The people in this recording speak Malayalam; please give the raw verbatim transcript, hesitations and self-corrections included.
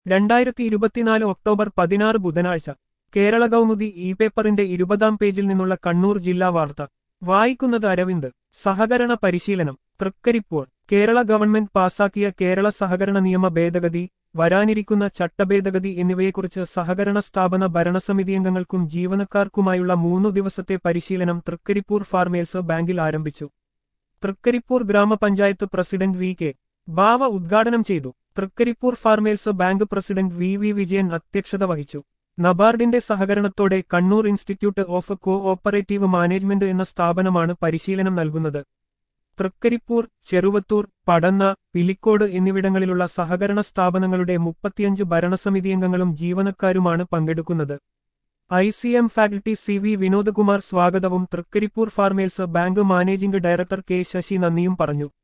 രണ്ടായിരത്തി ഇരുപത്തിനാല് ഒക്ടോബർ പതിനാറ് ബുധനാഴ്ച കേരള കൗമുദി ഇ പേപ്പറിന്റെ ഇരുപതാം പേജിൽ നിന്നുള്ള കണ്ണൂർ ജില്ലാ വാർത്ത വായിക്കുന്നത് അരവിന്ദ്. സഹകരണ പരിശീലനം തൃക്കരിപ്പൂർ. കേരള ഗവൺമെന്റ് പാസാക്കിയ കേരള സഹകരണ നിയമ ഭേദഗതി, വരാനിരിക്കുന്ന ചട്ടഭേദഗതി എന്നിവയെക്കുറിച്ച് സഹകരണ സ്ഥാപന ഭരണസമിതിയംഗങ്ങൾക്കും ജീവനക്കാർക്കുമായുള്ള മൂന്നു ദിവസത്തെ പരിശീലനം തൃക്കരിപ്പൂർ ഫാർമേഴ്സ് ബാങ്കിൽ ആരംഭിച്ചു. തൃക്കരിപ്പൂർ ഗ്രാമപഞ്ചായത്ത് പ്രസിഡന്റ് വി കെ ബാവ ഉദ്ഘാടനം ചെയ്തു. Trikaripur farmers bank president V V Vijayan അധ്യക്ഷത വഹിച്ചു. നബാർഡിന്റെ സഹകരണത്തോടെ Kannur institute of cooperative management എന്ന സ്ഥാപനമാണ് പരിശീലനം നൽകുന്നത്. തൃക്കരിപ്പൂർ, ചെറുവത്തൂർ, പടന്ന, പിലിക്കോട് എന്നിവിടങ്ങളിലുള്ള സഹകരണ സ്ഥാപനങ്ങളുടെ മുപ്പത്തിയഞ്ച് ഭരണസമിതിയംഗങ്ങളും ജീവനക്കാരുമാണ് പങ്കെടുക്കുന്നത്. I C M faculty C V Vinodkumar സ്വാഗതവും Trikaripur farmers bank managing director K Sasi നന്ദിയും പറഞ്ഞു.